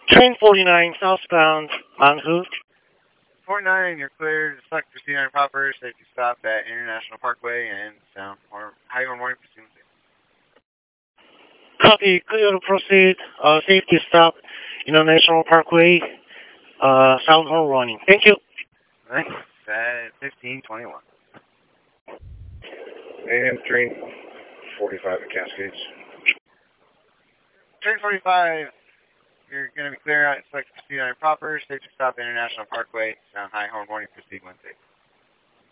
Train 49 southbound en route. 49, you're cleared to select proceed on proper safety stop at International Parkway and Sound or Highway Warning Pursuit. Copy, clear to proceed. Safety stop, International Parkway, sound horn warning. Thank you. Thanks. At 1521. And train 45 at Cascades. Train 45, you're going to be clear on select proceed on proper safety stop at International Parkway, Sound High Horn Warning Proceed Wednesday.